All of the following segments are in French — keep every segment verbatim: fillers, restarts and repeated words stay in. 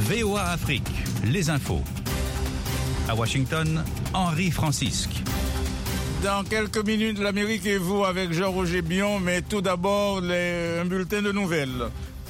V O A Afrique, les infos. À Washington, Henri Francisque. Dans quelques minutes, l'Amérique et vous avec Jean-Roger Bion, mais tout d'abord, les, un bulletin de nouvelles.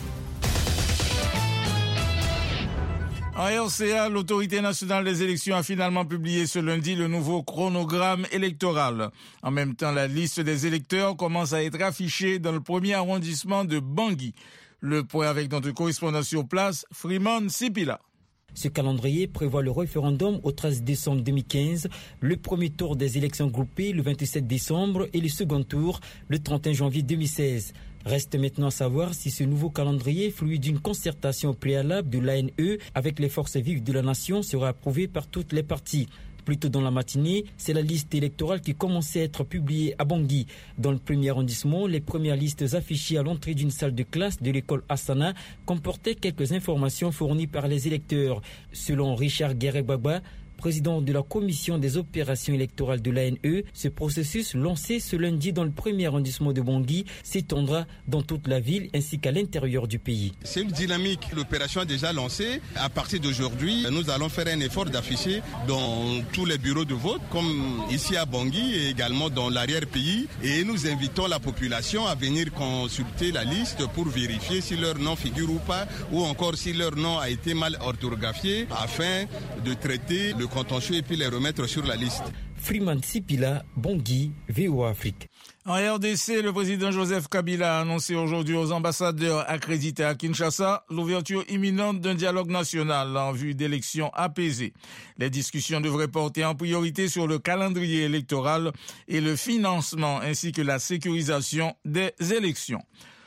En R C A, l'Autorité nationale des élections a finalement publié ce lundi le nouveau chronogramme électoral. En même temps, la liste des électeurs commence à être affichée dans le premier arrondissement de Bangui. Le point avec notre correspondant sur place, Freeman Sipila. Ce calendrier prévoit le référendum au treize décembre deux mille quinze, le premier tour des élections groupées le vingt-sept décembre et le second tour le trente et un janvier deux mille seize. Reste maintenant à savoir si ce nouveau calendrier, fruit d'une concertation préalable de l'A N E avec les forces vives de la nation, sera approuvé par toutes les parties. Plus tôt dans la matinée, c'est la liste électorale qui commençait à être publiée à Bangui. Dans le premier arrondissement, les premières listes affichées à l'entrée d'une salle de classe de l'école Hassana comportaient quelques informations fournies par les électeurs. Selon Richard Guéret-Baba, président de la commission des opérations électorales de l'A N E, ce processus lancé ce lundi dans le premier arrondissement de Bangui s'étendra dans toute la ville ainsi qu'à l'intérieur du pays. C'est une dynamique. L'opération est déjà lancée. À partir d'aujourd'hui, nous allons faire un effort d'afficher dans tous les bureaux de vote, comme ici à Bangui et également dans l'arrière-pays. Et nous invitons la population à venir consulter la liste pour vérifier si leur nom figure ou pas, ou encore si leur nom a été mal orthographié, afin de traiter le contentieux et puis les remettre sur la liste. Freeman Sipila, Bangui, V O A Afrique. En R D C, le président Joseph Kabila a annoncé aujourd'hui aux ambassadeurs accrédités à Kinshasa l'ouverture imminente d'un dialogue national en vue d'élections apaisées. Les discussions devraient porter en priorité sur le calendrier électoral et le financement ainsi que la sécurisation des élections.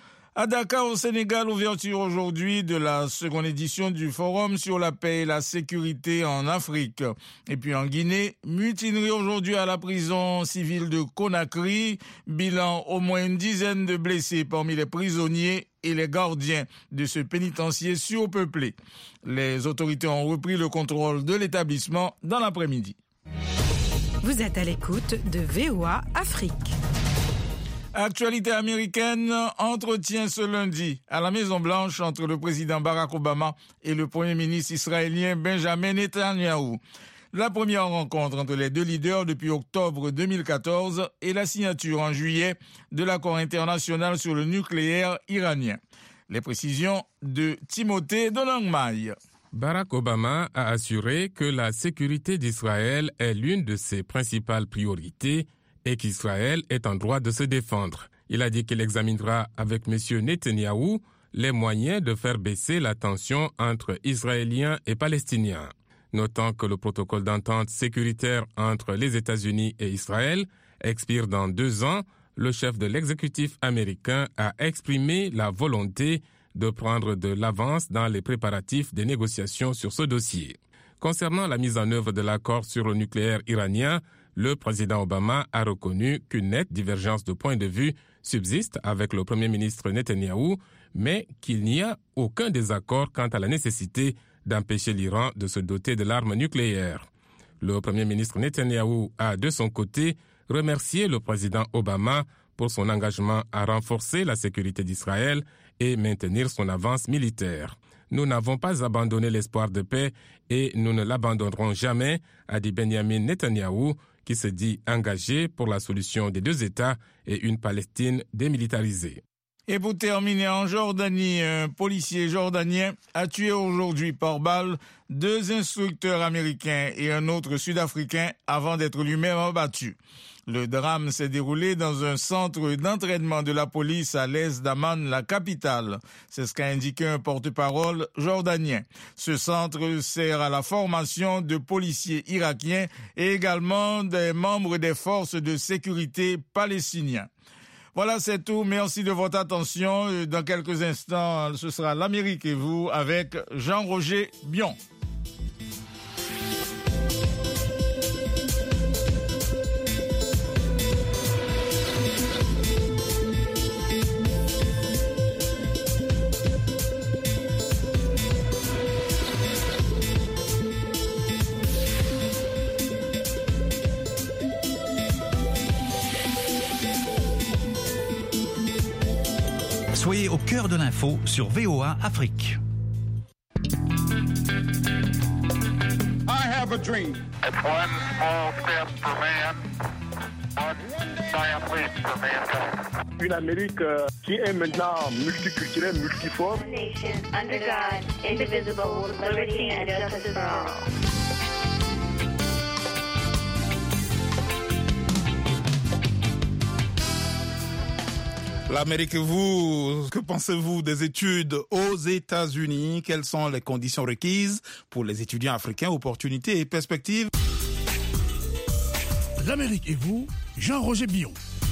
À Dakar, au Sénégal, ouverture aujourd'hui de la seconde édition du Forum sur la paix et la sécurité en Afrique. Et puis en Guinée, mutinerie aujourd'hui à la prison civile de Conakry. Bilan, au moins une dizaine de blessés parmi les prisonniers et les gardiens de ce pénitencier surpeuplé. Les autorités ont repris le contrôle de l'établissement dans l'après-midi. Vous êtes à l'écoute de V O A Afrique. Actualité américaine, entretien ce lundi à la Maison-Blanche entre le président Barack Obama et le premier ministre israélien Benjamin Netanyahou. La première rencontre entre les deux leaders depuis octobre deux mille quatorze et la signature en juillet de l'accord international sur le nucléaire iranien. Les précisions de Timothée Donangmaï. Barack Obama a assuré que la sécurité d'Israël est l'une de ses principales priorités et qu'Israël est en droit de se défendre. Il a dit qu'il examinera avec M. Netanyahou les moyens de faire baisser la tension entre Israéliens et Palestiniens. Notant que le protocole d'entente sécuritaire entre les États-Unis et Israël expire dans deux ans, le chef de l'exécutif américain a exprimé la volonté de prendre de l'avance dans les préparatifs des négociations sur ce dossier. Concernant la mise en œuvre de l'accord sur le nucléaire iranien, le président Obama a reconnu qu'une nette divergence de point de vue subsiste avec le premier ministre Netanyahou, mais qu'il n'y a aucun désaccord quant à la nécessité d'empêcher l'Iran de se doter de l'arme nucléaire. Le premier ministre Netanyahou a, de son côté, remercié le président Obama pour son engagement à renforcer la sécurité d'Israël et maintenir son avance militaire. Nous n'avons pas abandonné l'espoir de paix et nous ne l'abandonnerons jamais, a dit Benjamin Netanyahou, qui se dit engagé pour la solution des deux États et une Palestine démilitarisée. Et pour terminer, en Jordanie, un policier jordanien a tué aujourd'hui par balle deux instructeurs américains et un autre sud-africain avant d'être lui-même abattu. Le drame s'est déroulé dans un centre d'entraînement de la police à l'est d'Amman, la capitale. C'est ce qu'a indiqué un porte-parole jordanien. Ce centre sert à la formation de policiers irakiens et également des membres des forces de sécurité palestiniens. Voilà, c'est tout. Merci de votre attention. Dans quelques instants, ce sera l'Amérique et vous avec Jean-Roger Bion. Soyez au cœur de l'info sur V O A Afrique. I have a dream. It's one small step for man, one giant leap for mankind. Une Amérique euh, qui est maintenant multiculturelle, multiforme. Nation under God, indivisible, with liberty and justice for all. L'Amérique, vous, que pensez-vous des études aux États-Unis? Quelles sont les conditions requises pour les étudiants africains? Opportunités et perspectives? L'Amérique et vous, Jean-Roger Billon.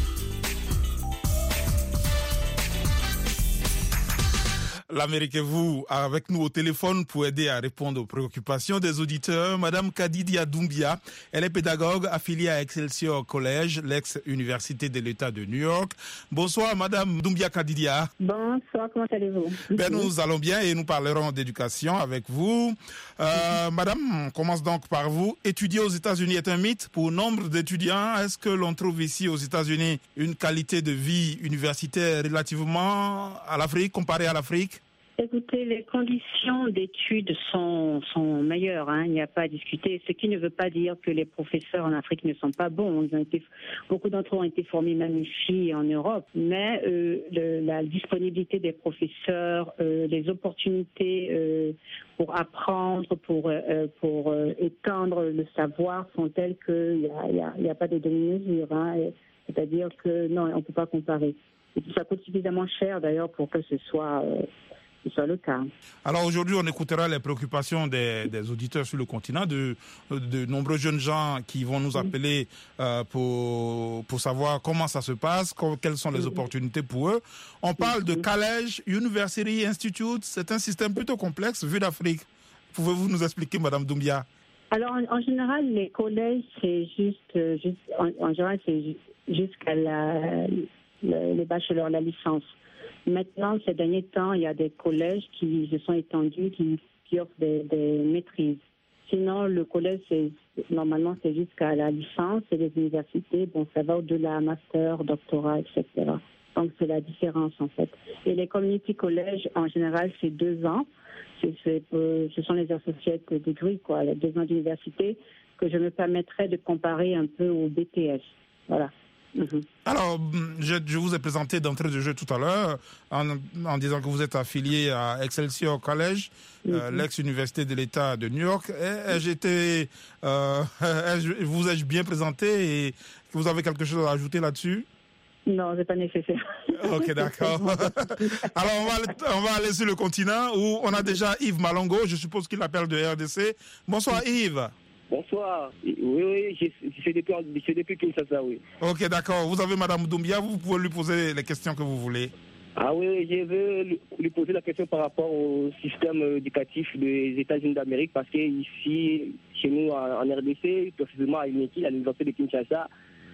L'Amérique et vous, avec nous au téléphone pour aider à répondre aux préoccupations des auditeurs. Madame Kadidia Doumbia, elle est pédagogue affiliée à Excelsior College, l'ex-université de l'État de New York. Bonsoir Madame Doumbia Kadidia. Bonsoir, comment allez-vous? Ben, nous allons bien et nous parlerons d'éducation avec vous. Euh, mm-hmm. Madame, on commence donc par vous. Étudier aux États-Unis est un mythe pour nombre d'étudiants. Est-ce que l'on trouve ici aux États-Unis une qualité de vie universitaire relativement à l'Afrique, comparée à l'Afrique? Écoutez, les conditions d'études sont, sont meilleures, hein, il n'y a pas à discuter, ce qui ne veut pas dire que les professeurs en Afrique ne sont pas bons. Ils ont été, beaucoup d'entre eux ont été formés même ici en Europe, mais euh, le, la disponibilité des professeurs, euh, les opportunités euh, pour apprendre, pour, euh, pour euh, étendre le savoir sont telles qu'il n'y a, y a, y a pas de demi-mesure. Hein, c'est-à-dire que non, on ne peut pas comparer. Et puis ça coûte suffisamment cher d'ailleurs pour que ce soit... Euh, soit le cas. Alors aujourd'hui, on écoutera les préoccupations des, des auditeurs sur le continent, de, de nombreux jeunes gens qui vont nous appeler euh, pour, pour savoir comment ça se passe, quelles sont les opportunités pour eux. On parle de College University Institute, c'est un système plutôt complexe vu d'Afrique. Pouvez-vous nous expliquer, Madame Doumbia? Alors en, en général, les collèges, c'est juste, juste en, en général, c'est jusqu'à la, le, le bachelor, la licence. Maintenant, ces derniers temps, il y a des collèges qui se sont étendus, qui, qui offrent des, des maîtrises. Sinon, le collège, c'est, normalement, c'est jusqu'à la licence et les universités. Bon, ça va au-delà, master, doctorat, et cetera. Donc, c'est la différence, en fait. Et les community collèges, en général, c'est deux ans. C'est, c'est, euh, ce sont les associates degree, quoi, les deux ans d'université, que je me permettrais de comparer un peu au B T S. Voilà. Mm-hmm. Alors, je, je vous ai présenté d'entrée de jeu tout à l'heure en, en disant que vous êtes affilié à Excelsior College, mm-hmm. euh, l'ex-université de l'État de New York. Et, et j'étais, euh, et vous ai-je bien présenté et vous avez quelque chose à ajouter là-dessus? Non, c'est pas nécessaire. Ok, d'accord. Alors, on va, on va aller sur le continent où on a déjà Yves Malongo, je suppose qu'il appelle de R D C. Bonsoir Yves. Bonsoir. Oui, oui, c'est depuis, c'est depuis Kinshasa, oui. Ok, d'accord. Vous avez Madame Doumbia, vous pouvez lui poser les questions que vous voulez. Ah oui, je veux lui poser la question par rapport au système éducatif des États-Unis d'Amérique, parce que ici, chez nous, en R D C, précisément à l'Université, à l'Université de Kinshasa,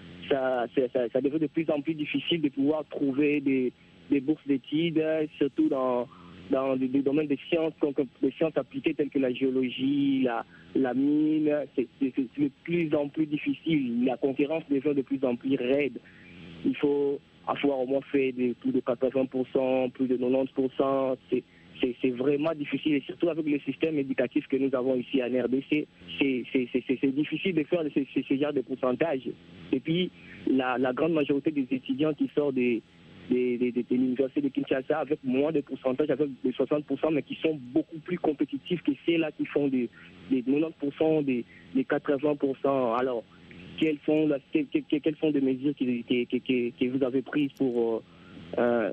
ça, ça, ça devient de plus en plus difficile de pouvoir trouver des, des bourses d'études, surtout dans... dans des, des domaines de sciences, des sciences appliquées telles que la géologie, la, la mine, c'est, c'est, c'est de plus en plus difficile. La concurrence devient de plus en plus raide. Il faut avoir au moins fait de, plus de quatre-vingts pour cent, plus de quatre-vingt-dix pour cent. C'est, c'est, c'est vraiment difficile, et surtout avec le système éducatif que nous avons ici en R D C, c'est, c'est, c'est, c'est, c'est difficile de faire ce, ce, ce genre de pourcentage. Et puis, la, la grande majorité des étudiants qui sortent des Des, des, des, de l'université de Kinshasa avec moins de pourcentage, avec des soixante pour cent, mais qui sont beaucoup plus compétitifs que ceux-là qui font des, des quatre-vingt-dix pour cent, des, des quatre-vingts pour cent. Alors, quelles sont, la, quelles, quelles sont des mesures que, que, que, que vous avez prises pour, euh,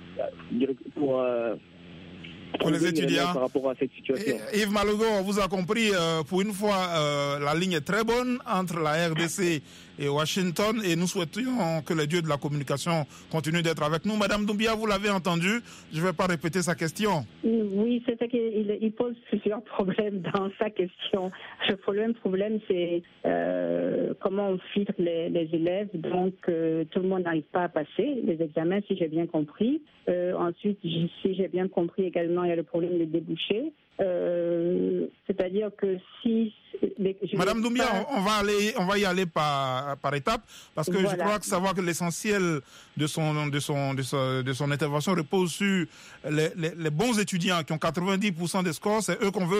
pour, euh, pour les étudiants par rapport à cette situation? Et, Yves Malongo, on vous a compris, euh, pour une fois, euh, la ligne est très bonne entre la R D C et Washington, et nous souhaitons que les dieux de la communication continuent d'être avec nous. Madame Doumbia, vous l'avez entendu, je ne vais pas répéter sa question. Oui, c'est ça qu'il il pose plusieurs problèmes dans sa question. Le problème, problème c'est euh, comment on filtre les, les élèves. Donc, euh, tout le monde n'arrive pas à passer les examens, si j'ai bien compris. Euh, ensuite, si j'ai bien compris également, il y a le problème des débouchés. Euh, c'est-à-dire que si... Les, Madame Doumbia, pas... on, on, va aller, on va y aller par, par étapes, parce que voilà. Je crois que savoir que l'essentiel de son, de son, de son, de son intervention repose sur les, les, les bons étudiants qui ont quatre-vingt-dix pour cent des scores, c'est eux qu'on veut